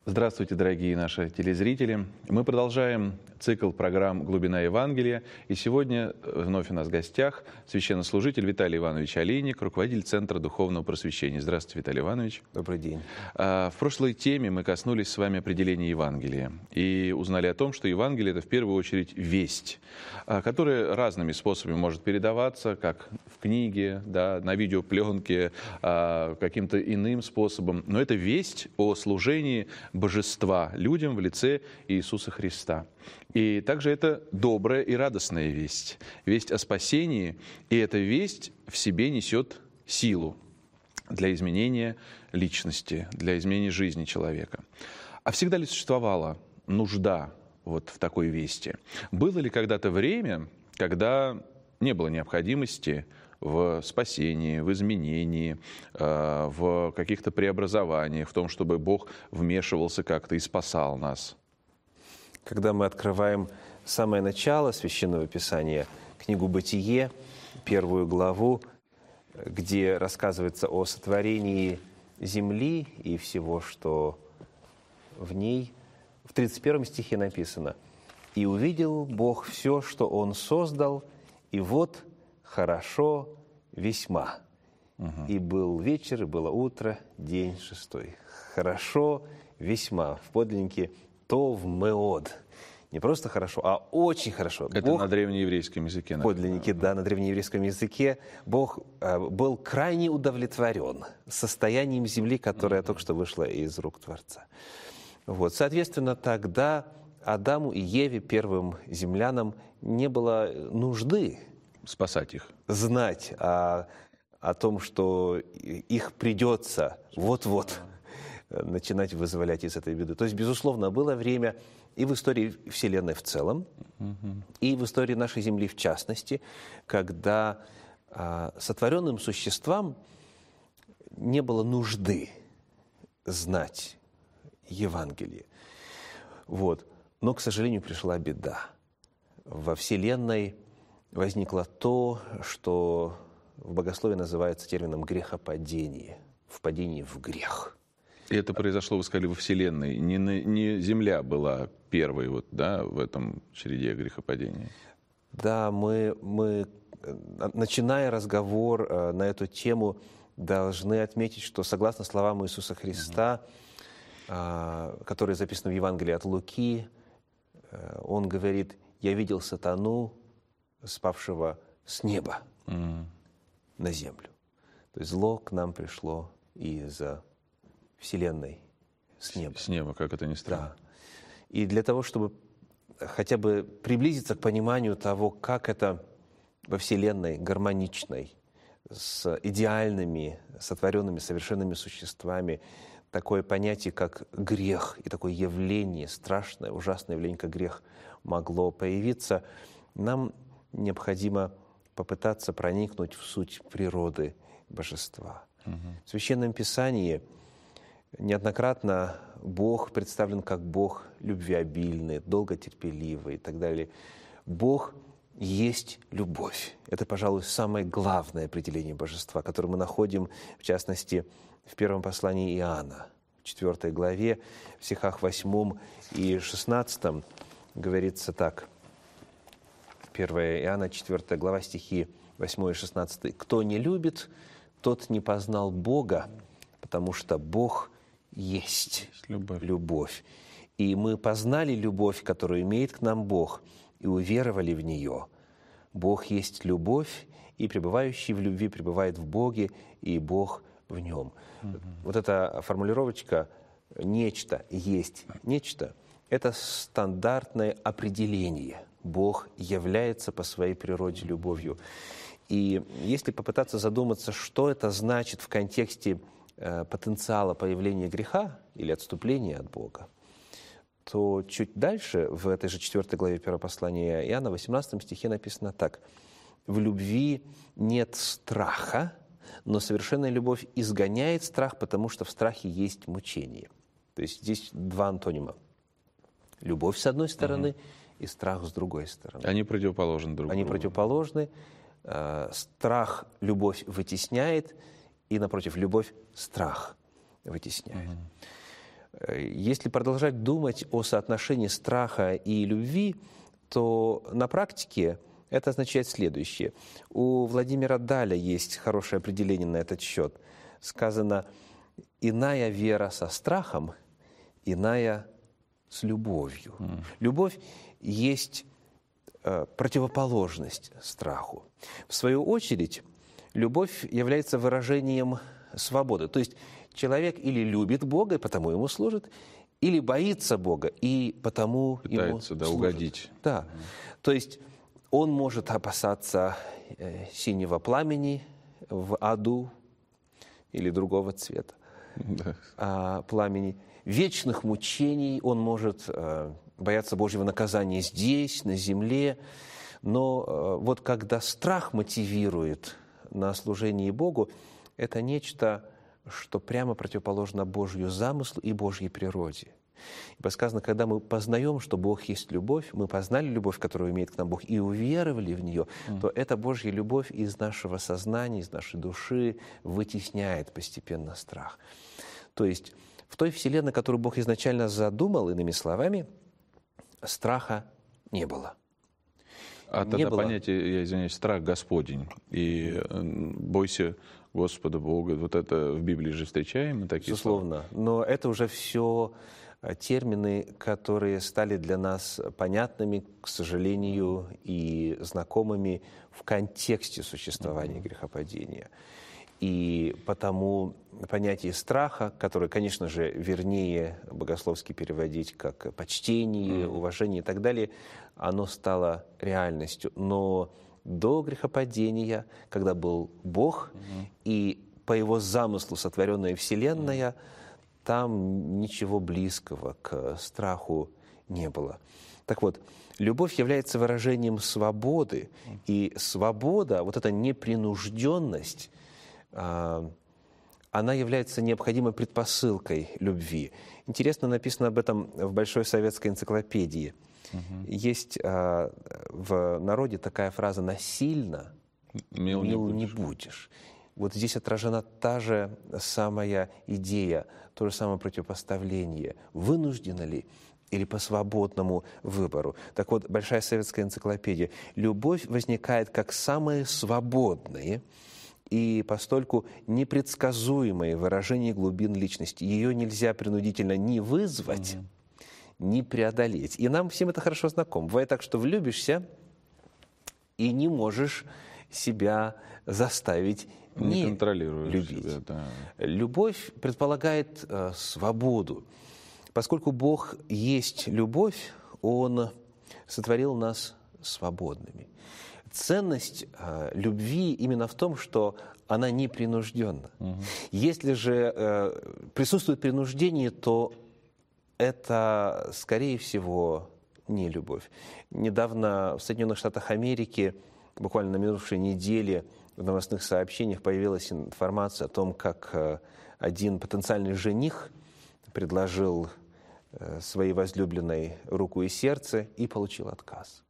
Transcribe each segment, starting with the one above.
Здравствуйте, дорогие наши телезрители. Мы продолжаем цикл программ «Глубина Евангелия». И сегодня вновь у нас в гостях священнослужитель Виталий Иванович Олейник, руководитель Центра Духовного Просвещения. Здравствуйте, Виталий Иванович. Добрый день. В прошлой теме мы коснулись с вами определения Евангелия и узнали о том, что Евангелие — это в первую очередь весть, которая разными способами может передаваться, как в книге, да, на видеопленке, каким-то иным способом. Но это весть о служении божества людям в лице Иисуса Христа. И также это добрая и радостная весть. Весть о спасении, и эта весть в себе несет силу для изменения личности, для изменения жизни человека. А всегда ли существовала нужда вот в такой вести? Было ли когда-то время, когда не было необходимости в спасении, в изменении, в каких-то преобразованиях, в том, чтобы Бог вмешивался как-то и спасал нас? Когда мы открываем самое начало Священного Писания, книгу «Бытие», 1 главу, где рассказывается о сотворении земли и всего, что в ней, в 31 стихе написано: «И увидел Бог все, что Он создал, и вот хорошо весьма. И был вечер, и было утро, день 6». Хорошо весьма. В подлиннике «тов меод». Не просто хорошо, а очень хорошо. Это Бог, на древнееврейском языке. в подлиннике, да, на древнееврейском языке. Бог был крайне удовлетворен состоянием земли, которая только что вышла из рук Творца. Вот. Соответственно, тогда Адаму и Еве, первым землянам, не было нужды Спасать их. знать о том, что их придется вот-вот начинать вызволять из этой беды. То есть, безусловно, было время и в истории Вселенной в целом, и в истории нашей Земли в частности, когда сотворенным существам не было нужды знать Евангелие. Вот. Но, к сожалению, пришла беда. Во Вселенной возникло то, что в богословии называется термином грехопадение, впадение в грех. И это произошло, вы сказали, во Вселенной. Не Земля была первой вот, да, в этом череде грехопадения. Да, мы, начиная разговор на эту тему, должны отметить, что согласно словам Иисуса Христа, которые записаны в Евангелии от Луки, Он говорит: «Я видел сатану, спавшего с неба на землю». То есть зло к нам пришло из Вселенной, с неба. С неба, как это ни странно. Да. И для того, чтобы хотя бы приблизиться к пониманию того, как это во Вселенной гармоничной, с идеальными, сотворенными, совершенными существами, такое понятие, как грех, и такое явление, страшное, ужасное явление, как грех, могло появиться, нам необходимо попытаться проникнуть в суть природы божества. В Священном Писании неоднократно Бог представлен как Бог любвеобильный, долготерпеливый и так далее. Бог есть любовь. Это, пожалуй, самое главное определение божества, которое мы находим, в частности, в первом послании Иоанна, в 4 главе, в стихах 8 и 16 говорится так. 1 Иоанна, 4 глава, стихи 8 и 16. «Кто не любит, тот не познал Бога, потому что Бог есть любовь. И мы познали любовь, которую имеет к нам Бог, и уверовали в нее. Бог есть любовь, и пребывающий в любви пребывает в Боге, и Бог в нем». Вот эта формулировочка «нечто есть нечто» — это стандартное определение. Бог является по своей природе любовью. И если попытаться задуматься, что это значит в контексте потенциала появления греха или отступления от Бога, то чуть дальше, в этой же 4 главе 1 послания Иоанна, в 18 стихе написано так: «В любви нет страха, но совершенная любовь изгоняет страх, потому что в страхе есть мучение». То есть здесь два антонима. Любовь с одной стороны и страх с другой стороны. Они противоположны друг другу. Они противоположны. Страх любовь вытесняет, и, напротив, любовь страх вытесняет. Если продолжать думать о соотношении страха и любви, то на практике это означает следующее. У Владимира Даля есть хорошее определение на этот счет. Сказано: «Иная вера со страхом, иная с любовью». Любовь есть противоположность страху. В свою очередь, любовь является выражением свободы. То есть человек или любит Бога, и потому ему служит, или боится Бога, и потому пытается, ему служит. угодить. Да. То есть он может опасаться синего пламени в аду или другого цвета пламени, вечных мучений, он может бояться Божьего наказания здесь, на земле. Но вот когда страх мотивирует на служении Богу, это нечто, что прямо противоположно Божью замыслу и Божьей природе. Ибо сказано, когда мы познаем, что Бог есть любовь, мы познали любовь, которую имеет к нам Бог, и уверовали в нее, то эта Божья любовь из нашего сознания, из нашей души вытесняет постепенно страх. То есть в той вселенной, которую Бог изначально задумал, иными словами, страха не было. А тогда понятие, я извиняюсь, страх Господень и бойся Господа Бога, вот это в Библии же встречаем, мы такие Безусловно, но это уже все термины, которые стали для нас понятными, к сожалению, и знакомыми в контексте существования грехопадения. И потому понятие страха, которое, конечно же, вернее богословски переводить как почтение, уважение и так далее, оно стало реальностью. Но до грехопадения, когда был Бог, и по Его замыслу сотворенная Вселенная, там ничего близкого к страху не было. Так вот, любовь является выражением свободы, и свобода, вот эта непринужденность, она является необходимой предпосылкой любви. Интересно написано об этом в Большой советской энциклопедии. Есть в народе такая фраза «насильно мил не будешь». Вот здесь отражена та же самая идея, то же самое противопоставление. Вынужденно ли или по свободному выбору? Так вот, Большая советская энциклопедия. Любовь возникает как самые свободные и постольку непредсказуемое выражение глубин личности. Ее нельзя принудительно ни вызвать, ни преодолеть. И нам всем это хорошо знакомо. Бывает так, что влюбишься и не можешь себя заставить не любить. Себя, да. Любовь предполагает свободу. Поскольку Бог есть любовь, Он сотворил нас свободными. Ценность любви именно в том, что она непринужденна. Если же присутствует принуждение, то это, скорее всего, не любовь. Недавно в Соединенных Штатах Америки, буквально на минувшей неделе, в новостных сообщениях появилась информация о том, как один потенциальный жених предложил своей возлюбленной руку и сердце и получил отказ.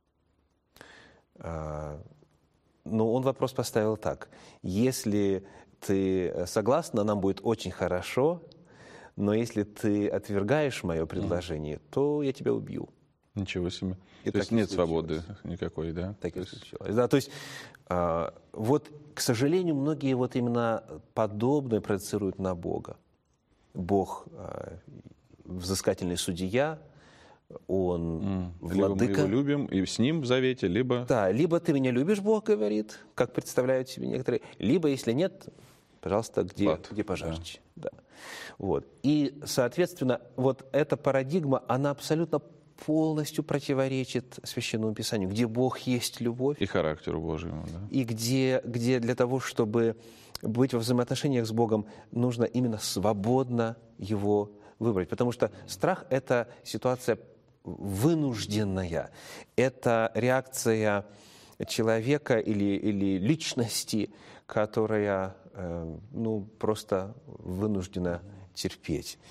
Но он вопрос поставил так: если ты согласна, нам будет очень хорошо, но если ты отвергаешь мое предложение, то я тебя убью. Ничего себе. То есть нет свободы никакой, да? Так и случилось. Да, то есть вот, к сожалению, многие вот именно подобное проецируют на Бога. Бог взыскательный судья, Он владыка. Либо мы его любим и с ним в завете, либо... Да, либо ты меня любишь, Бог говорит, как представляют себе некоторые, либо, если нет, пожалуйста, где пожарче. Да. Вот. И, соответственно, вот эта парадигма, она абсолютно полностью противоречит Священному Писанию, где Бог есть любовь. И характеру Божьему, да. И где для того, чтобы быть во взаимоотношениях с Богом, нужно именно свободно Его выбрать. Потому что страх – это ситуация вынужденная. Это реакция человека или личности, которая просто вынуждена терпеть.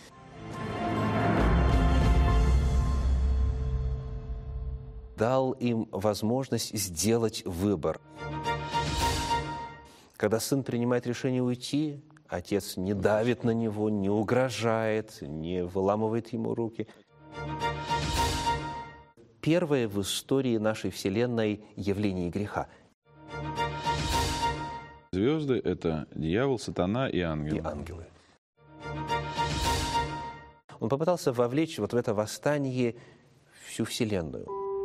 Дал им возможность сделать выбор. Когда сын принимает решение уйти Отец не давит на него, не угрожает, не выламывает ему руки. Первое в истории нашей Вселенной явление греха. Звезды — это дьявол, сатана и ангелы. И ангелы. Он попытался вовлечь вот в это восстание всю Вселенную.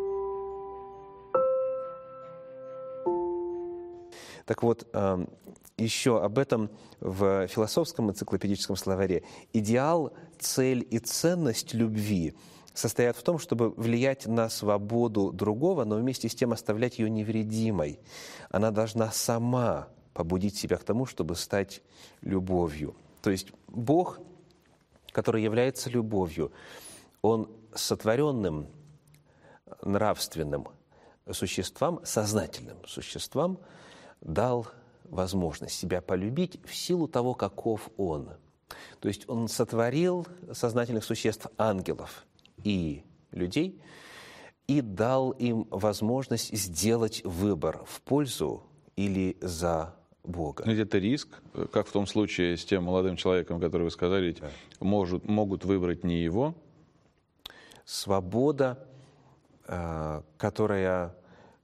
Так вот, еще об этом в философском энциклопедическом словаре. Идеал, цель и ценность любви состоят в том, чтобы влиять на свободу другого, но вместе с тем оставлять ее невредимой. Она должна сама побудить себя к тому, чтобы стать любовью. То есть Бог, который является любовью, Он сотворенным нравственным существам, сознательным существам дал возможность себя полюбить в силу того, каков Он. То есть Он сотворил сознательных существ, ангелов и людей, и дал им возможность сделать выбор в пользу или за Бога. Ведь это риск, как в том случае с тем молодым человеком, который вы сказали, ведь могут выбрать не его. Свобода, которая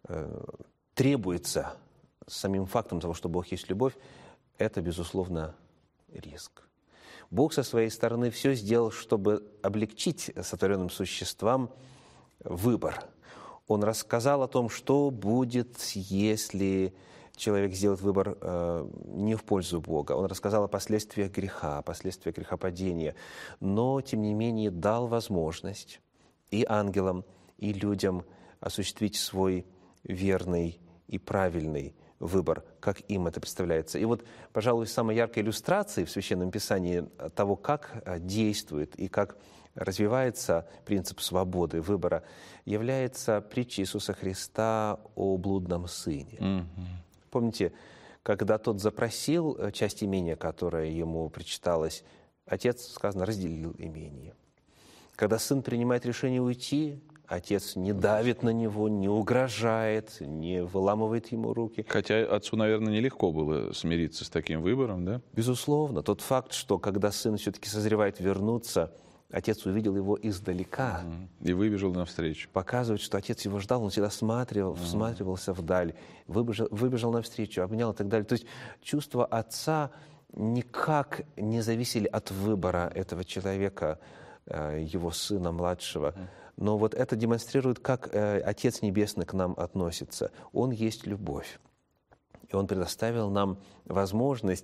требуется самим фактом того, что Бог есть любовь, это, безусловно, риск. Бог со своей стороны все сделал, чтобы облегчить сотворенным существам выбор. Он рассказал о том, что будет, если человек сделает выбор не в пользу Бога. Он рассказал о последствиях греха, о последствиях грехопадения, но, тем не менее, дал возможность и ангелам, и людям осуществить свой верный и правильный выбор, как им это представляется. И вот, пожалуй, самой яркой иллюстрацией в Священном Писании того, как действует и как развивается принцип свободы выбора, является притча Иисуса Христа о блудном сыне. Помните, когда тот запросил часть имения, которая ему причиталась, отец, сказано, разделил имение. Когда сын принимает решение уйти, отец не давит на него, не угрожает, не выламывает ему руки. Хотя отцу, наверное, нелегко было смириться с таким выбором, да? Безусловно. Тот факт, что когда сын все-таки созревает вернуться, отец увидел его издалека. И выбежал навстречу. Показывает, что отец его ждал, он всегда всматривался вдаль, выбежал навстречу, обнял и так далее. То есть чувства отца никак не зависели от выбора этого человека, его сына младшего. Но вот это демонстрирует, как Отец Небесный к нам относится. Он есть любовь. И Он предоставил нам возможность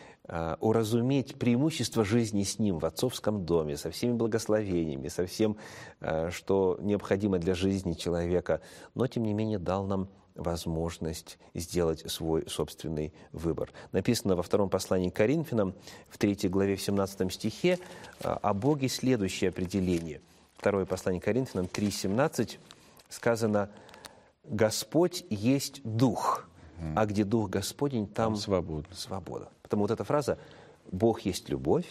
уразуметь преимущество жизни с Ним в отцовском доме, со всеми благословениями, со всем, что необходимо для жизни человека, но, тем не менее, дал нам возможность сделать свой собственный выбор. Написано во втором послании к Коринфянам, в 3 главе, в 17 стихе, о Боге следующее определение. Второе послание к Коринфянам, 3:17, сказано: «Господь есть Дух, а где Дух Господень, там свобода». Потому вот эта фраза «Бог есть любовь»,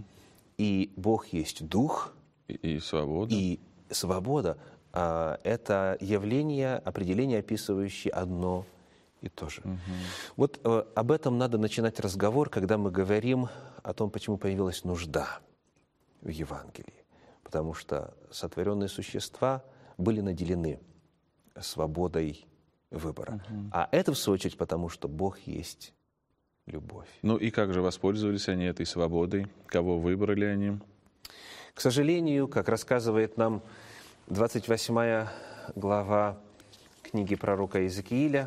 и «Бог есть Дух», и свобода. И свобода – это явление, определение, описывающее одно и то же. Вот об этом надо начинать разговор, когда мы говорим о том, почему появилась нужда в Евангелии. Потому что сотворенные существа были наделены свободой выбора. А это, в свою очередь, потому что Бог есть любовь. Ну и как же воспользовались они этой свободой? Кого выбрали они? К сожалению, как рассказывает нам 28 глава книги пророка Иезекииля,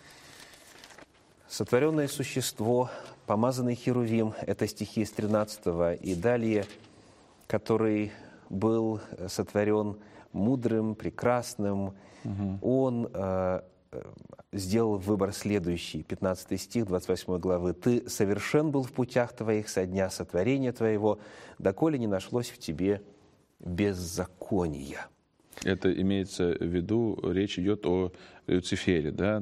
сотворенное существо, помазанный херувим, это стихи с 13 и далее, который был сотворен мудрым, прекрасным, он сделал выбор следующий, 15 стих 28 главы. «Ты совершен был в путях твоих со дня сотворения твоего, доколе не нашлось в тебе беззакония». Это имеется в виду, речь идет о Люцифере, да,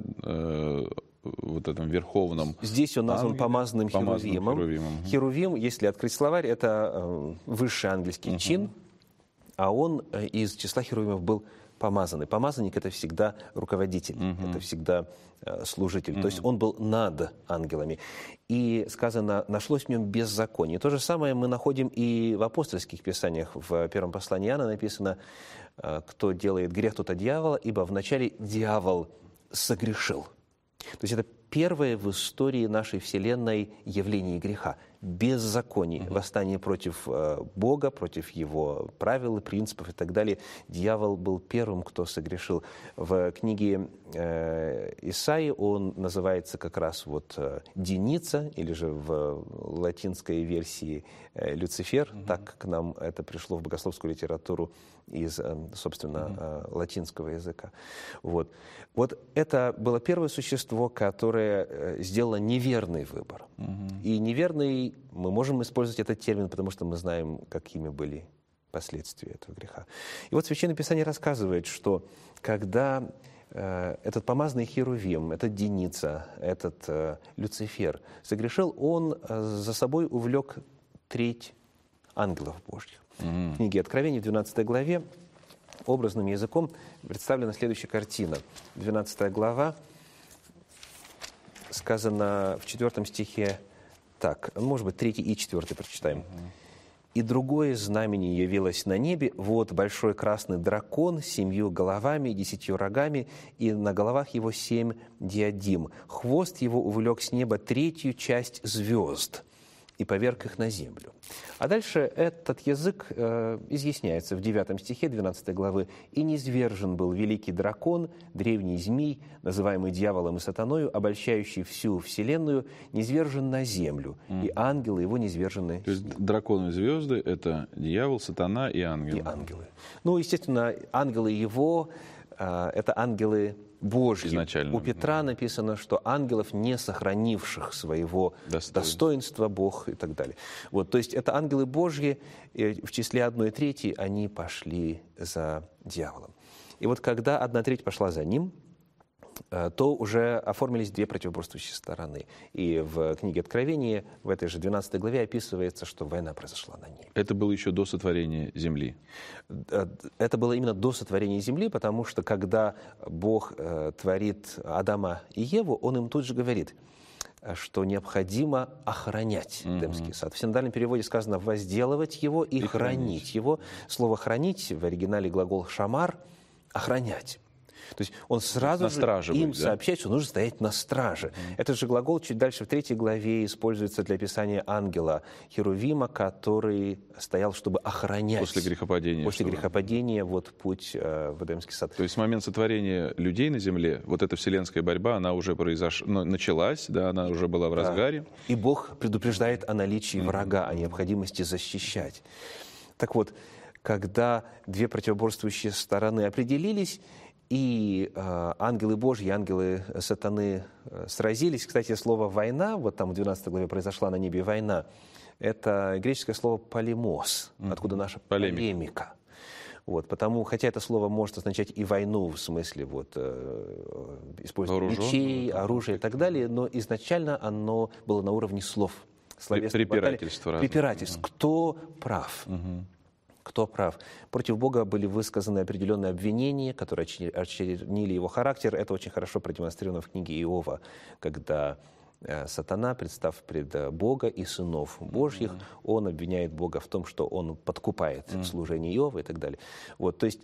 вот этом верховном. Здесь он назван помазанным херувимом. Херувим, если открыть словарь, это высший ангельский чин, а он из числа херувимов был помазанный. Помазанник — это всегда руководитель, это всегда служитель. То есть он был над ангелами. И сказано, нашлось в нем беззаконие. То же самое мы находим и в апостольских писаниях. В первом послании Иоанна написано, кто делает грех, тот от дьявола, ибо вначале дьявол согрешил. То есть это первое в истории нашей Вселенной явление греха. Беззаконие, восстание против Бога, против Его правил и принципов и так далее. Дьявол был первым, кто согрешил. В книге Исаии он называется как раз вот Деница, или же в латинской версии Люцифер, так к нам это пришло в богословскую литературу из, собственно, латинского языка. Вот это было первое существо, которое сделало неверный выбор. И неверный, мы можем использовать этот термин, потому что мы знаем, какими были последствия этого греха. И вот Священное Писание рассказывает, что когда этот помазанный Херувим, этот Деница, этот Люцифер согрешил, он за собой увлек треть ангелов Божьих. В книге Откровения, в 12 главе, образным языком представлена следующая картина. 12 глава, сказано в 4 стихе так, может быть, 3 и 4 прочитаем. «И другое знамение явилось на небе, вот большой красный дракон с 7 головами и 10 рогами, и на головах его 7 диадим. Хвост его увлек с неба 3 часть звезд и поверг их на землю». А дальше этот язык изъясняется в 9 стихе 12 главы. «И низвержен был великий дракон, древний змей, называемый дьяволом и сатаною, обольщающий всю вселенную, низвержен на землю, и ангелы его низвержены». То есть драконы и звезды — это дьявол, сатана и ангелы. И ангелы. Ну, естественно, ангелы его это ангелы Божьи. Изначально. У Петра написано, что ангелов, не сохранивших своего достоинства, Бог и так далее. Вот, то есть это ангелы Божьи, и в числе 1/3 они пошли за дьяволом. И вот когда 1/3 пошла за ним, то уже оформились 2 противоборствующие стороны. И в книге Откровения, в этой же 12 главе, описывается, что война произошла на ней. Это было еще до сотворения земли? Это было именно до сотворения земли, потому что когда Бог творит Адама и Еву, Он им тут же говорит, что необходимо охранять Эдемский сад. В синодальном переводе сказано «возделывать его и хранить его». Слово «хранить» в оригинале глагол «шамар» — «охранять». То есть он сразу же им сообщает, что нужно стоять на страже. Этот же глагол чуть дальше в 3 главе используется для описания ангела Херувима, который стоял, чтобы охранять. После грехопадения. После грехопадения вот путь в Эдемский сад. То есть в момент сотворения людей на земле, вот эта вселенская борьба, она уже началась, да, она уже была в разгаре. И Бог предупреждает о наличии врага, о необходимости защищать. Так вот, когда 2 противоборствующие стороны определились, и ангелы Божьи, ангелы сатаны сразились. Кстати, слово «война», вот там в 12 главе произошла на небе война, это греческое слово «полемос», откуда наша полемика. Вот, потому, хотя это слово может означать и войну, в смысле вот, использования мечей, оружия и так далее, но изначально оно было на уровне слов. Препирательств. Кто прав? Кто прав? Против Бога были высказаны определенные обвинения, которые очернили его характер. Это очень хорошо продемонстрировано в книге Иова, когда сатана, представ пред Бога и сынов Божьих, он обвиняет Бога в том, что он подкупает служение Иова и так далее. Вот, то есть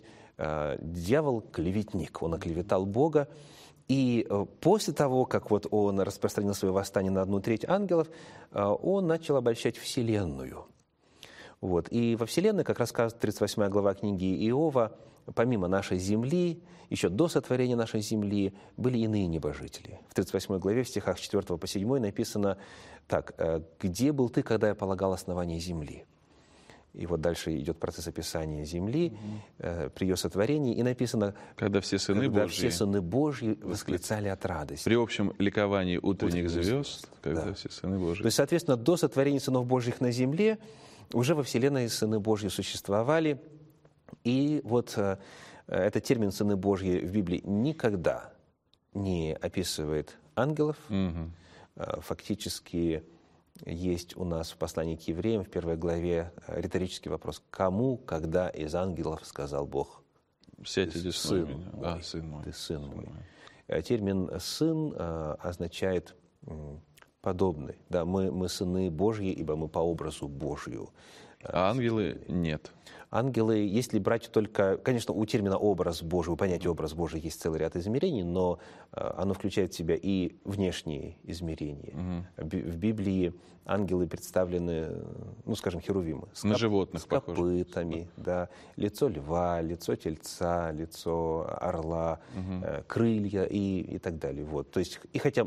дьявол — клеветник, он оклеветал Бога. И после того, как вот он распространил свое восстание на 1/3 ангелов, он начал обольщать Вселенную. Вот. И во Вселенной, как рассказывает 38 глава книги Иова, помимо нашей земли, еще до сотворения нашей земли, были иные небожители. В 38 главе, в стихах 4 по 7 написано так: «Где был ты, когда я полагал основание земли?» И вот дальше идет процесс описания земли при ее сотворении, и написано, когда все сыны Божьи восклицали от радости. При общем ликовании утренних звезд, когда все сыны Божьи. То есть, соответственно, до сотворения сынов Божьих на земле уже во Вселенной сыны Божьи существовали. И вот этот термин «сыны Божьи» в Библии никогда не описывает ангелов. Фактически есть у нас в послании к евреям в 1 главе риторический вопрос: «Кому, когда из ангелов сказал Бог Сядь иди сын меня. мой, Да, сын мой. ты сын мой. Термин «сын» означает «подобный». Да, мы сыны Божьи, ибо мы по образу Божью. А ангелы нет. Ангелы, если брать только... Конечно, у термина «образ Божий», у понятия «образ Божий» есть целый ряд измерений, но оно включает в себя и внешние измерения. В Библии ангелы представлены, ну, скажем, херувимы. На животных с копытами, да, лицо льва, лицо тельца, лицо орла, крылья и так далее. Вот. То есть, и хотя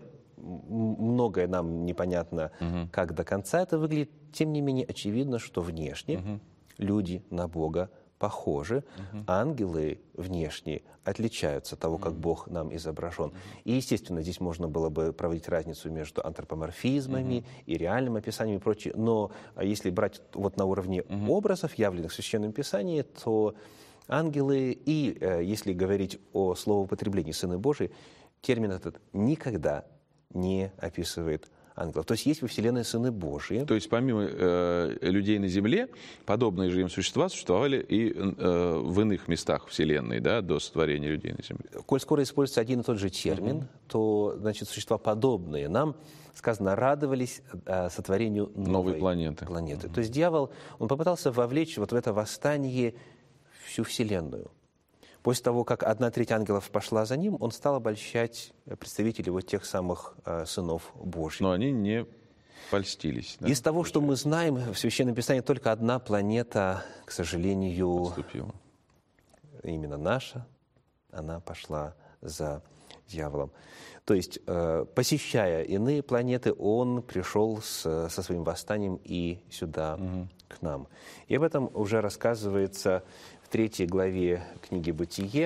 многое нам непонятно, как до конца это выглядит, тем не менее очевидно, что внешне люди на Бога похожи, ангелы внешне отличаются от того, как Бог нам изображен. И, естественно, здесь можно было бы проводить разницу между антропоморфизмами и реальным описанием и прочее. Но если брать вот на уровне образов, явленных в Священном Писании, то ангелы и, если говорить о словоупотреблении «сыны Божии», термин этот никогда не описывает ангелов. То есть во Вселенной сыны Божьи. То есть помимо людей на Земле, подобные же им существа существовали и в иных местах Вселенной, да, до сотворения людей на Земле. Коль скоро используется один и тот же термин, то, значит, существа подобные нам, сказано, радовались сотворению новой планеты. То есть дьявол, он попытался вовлечь вот в это восстание всю Вселенную. После того, как 1/3 ангелов пошла за ним, он стал обольщать представителей вот тех самых сынов Божьих. Но они не польстились. Да? Из того, что мы знаем, в Священном Писании только одна планета, к сожалению, отступила. Именно наша, она пошла за дьяволом. То есть, посещая иные планеты, он пришел со своим восстанием и сюда, к нам. И об этом уже рассказывается в 3 главе книги «Бытие»,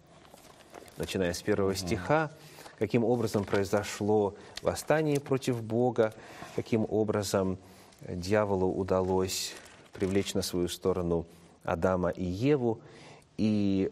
начиная с 1 стиха, каким образом произошло восстание против Бога, каким образом дьяволу удалось привлечь на свою сторону Адама и Еву. И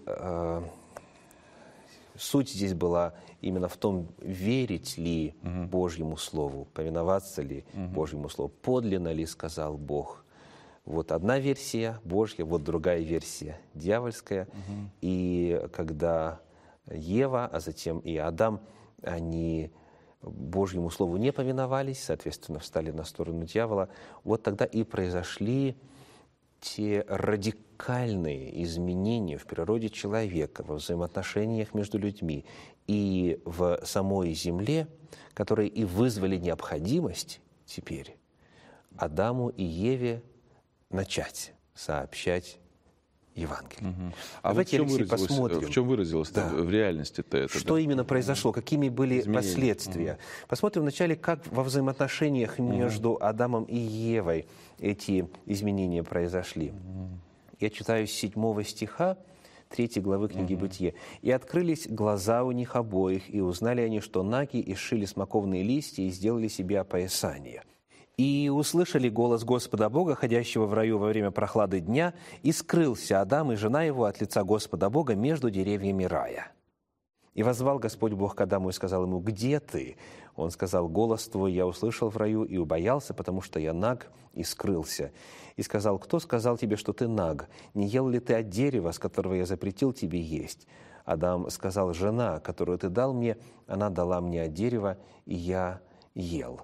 суть здесь была именно в том, верить ли Божьему Слову, повиноваться ли Божьему Слову, подлинно ли сказал Бог. Вот одна версия Божья, вот другая версия дьявольская. И когда Ева, а затем и Адам, они Божьему Слову не повиновались, соответственно, встали на сторону дьявола, вот тогда и произошли те радикальные изменения в природе человека, во взаимоотношениях между людьми и в самой земле, которые и вызвали необходимость теперь Адаму и Еве начать сообщать Евангелие. А давайте, вот Алексей, посмотрим. В чем выразилось в реальности-то это? Что именно произошло, какими были последствия. Посмотрим вначале, как во взаимоотношениях между Адамом и Евой эти изменения произошли. Я читаю с 7 стиха 3 главы книги «Бытие». «И открылись глаза у них обоих, и узнали они, что наги, и сшили смоковные листья, и сделали себе опоясание. И услышали голос Господа Бога, ходящего в раю во время прохлады дня, и скрылся Адам и жена его от лица Господа Бога между деревьями рая. И воззвал Господь Бог к Адаму и сказал ему: где ты? Он сказал: голос твой я услышал в раю и убоялся, потому что я наг, и скрылся. И сказал: кто сказал тебе, что ты наг? Не ел ли ты от дерева, с которого я запретил тебе есть? Адам сказал: жена, которую ты дал мне, она дала мне от дерева, и я ел».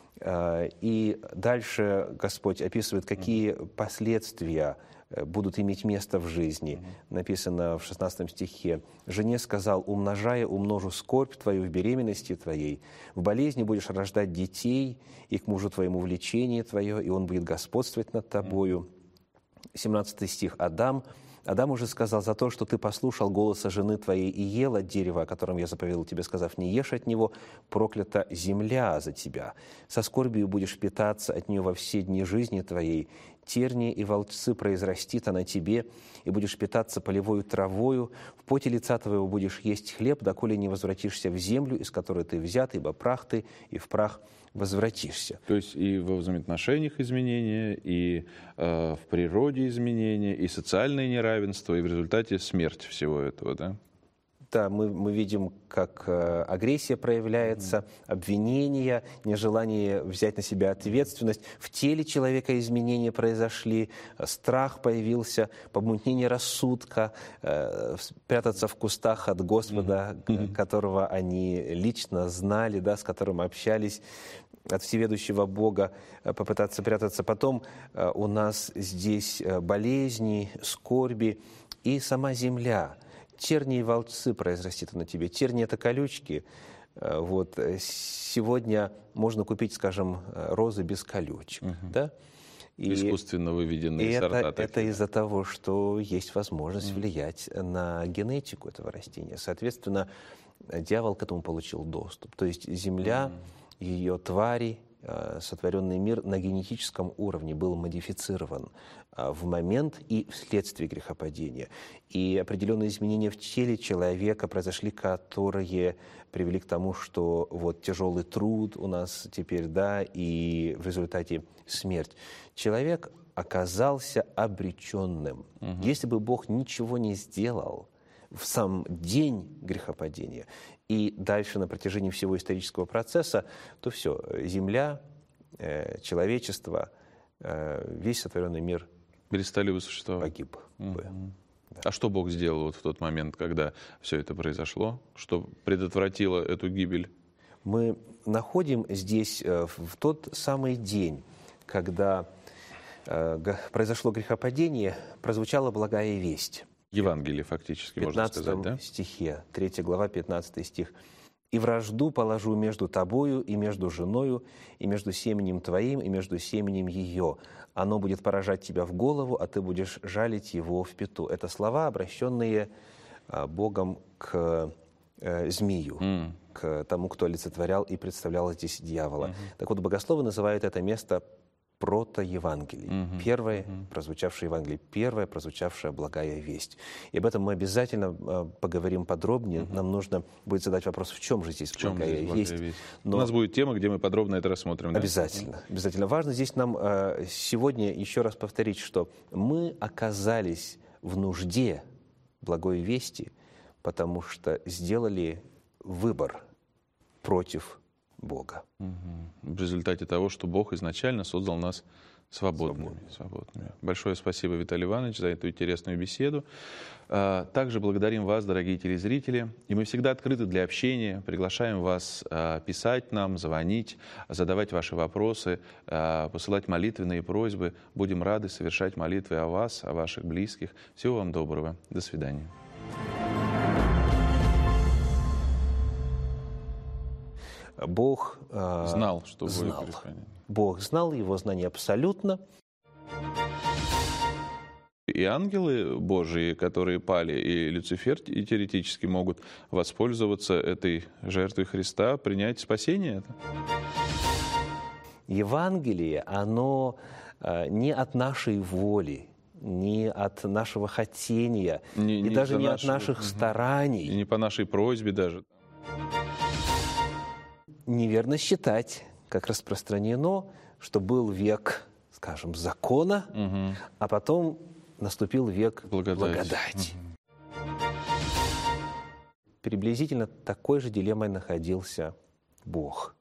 И дальше Господь описывает, какие последствия будут иметь место в жизни. Написано в 16 стихе: «Жене сказал: умножая, умножу скорбь твою в беременности твоей, в болезни будешь рождать детей, и к мужу твоему влечение твое, и он будет господствовать над тобою». 17 стих. Адам уже сказал: за то, что ты послушал голоса жены твоей и ел от дерева, о котором я заповедал тебе, сказав: не ешь от него, проклята земля за тебя. Со скорбью будешь питаться от нее во все дни жизни твоей. Тернии и волчцы произрастит она тебе, и будешь питаться полевою травою. В поте лица твоего будешь есть хлеб, доколе не возвратишься в землю, из которой ты взят, ибо прах ты, и в прах возвратишься». То есть и во взаимоотношениях изменения, и в природе изменения, и социальное неравенство, и в результате смерть всего этого, да? Да, мы видим, как агрессия проявляется, обвинения, нежелание взять на себя ответственность. В теле человека изменения произошли, страх появился, помутнение рассудка, прятаться в кустах от Господа, которого они лично знали, да, с которым общались, от всеведущего Бога, попытаться прятаться. Потом у нас здесь болезни, скорби и сама земля. Тернии и волцы произрастит на тебе. Тернии – это колючки. Вот. Сегодня можно купить, скажем, розы без колючек. Да? И искусственно выведенные сорта. Это из-за того, что есть возможность влиять на генетику этого растения. Соответственно, дьявол к этому получил доступ. То есть земля, ее твари, сотворенный мир на генетическом уровне был модифицирован в момент и вследствие грехопадения. И определенные изменения в теле человека произошли, которые привели к тому, что вот тяжелый труд у нас теперь, да, и в результате смерть. Человек оказался обреченным. Если бы Бог ничего не сделал в сам день грехопадения и дальше на протяжении всего исторического процесса, то все, земля, человечество, весь сотворенный мир перестали бы существовать. Погиб бы. Да. А что Бог сделал вот в тот момент, когда все это произошло? Что предотвратило эту гибель? Мы находим здесь в тот самый день, когда произошло грехопадение, прозвучала благая весть. Евангелие фактически, можно сказать, да? В 15 стихе, 3 глава, 15 стих. «И вражду положу между тобою и между женою, и между семенем твоим, и между семенем ее. Оно будет поражать тебя в голову, а ты будешь жалить его в пяту». Это слова, обращенные Богом к змею, к тому, кто олицетворял и представлял здесь дьявола. Так вот, богословы называют это место протоевангелием. Первое прозвучавшее Евангелие, первая прозвучавшая благая весть. И об этом мы обязательно поговорим подробнее. Нам нужно будет задать вопрос, в чем же здесь благая весть. Но... У нас будет тема, где мы подробно это рассмотрим. Да? Обязательно. Обязательно. Важно здесь нам сегодня еще раз повторить, что мы оказались в нужде благой вести, потому что сделали выбор против Бога. В результате того, что Бог изначально создал нас свободными. Большое спасибо, Виталий Иванович, за эту интересную беседу. Также благодарим вас, дорогие телезрители. И мы всегда открыты для общения. Приглашаем вас писать нам, звонить, задавать ваши вопросы, посылать молитвенные просьбы. Будем рады совершать молитвы о вас, о ваших близких. Всего вам доброго. До свидания. Бог знал, что будет грехопадение. Бог знал, его знание абсолютно. И ангелы Божии, которые пали, и Люцифер и теоретически могут воспользоваться этой жертвой Христа, принять спасение. Евангелие, оно не от нашей воли, не от нашего хотения, и даже не от наших стараний. И не по нашей просьбе даже. Неверно считать, как распространено, что был век, скажем, закона, а потом наступил век благодати. Приблизительно такой же дилеммой находился Бог.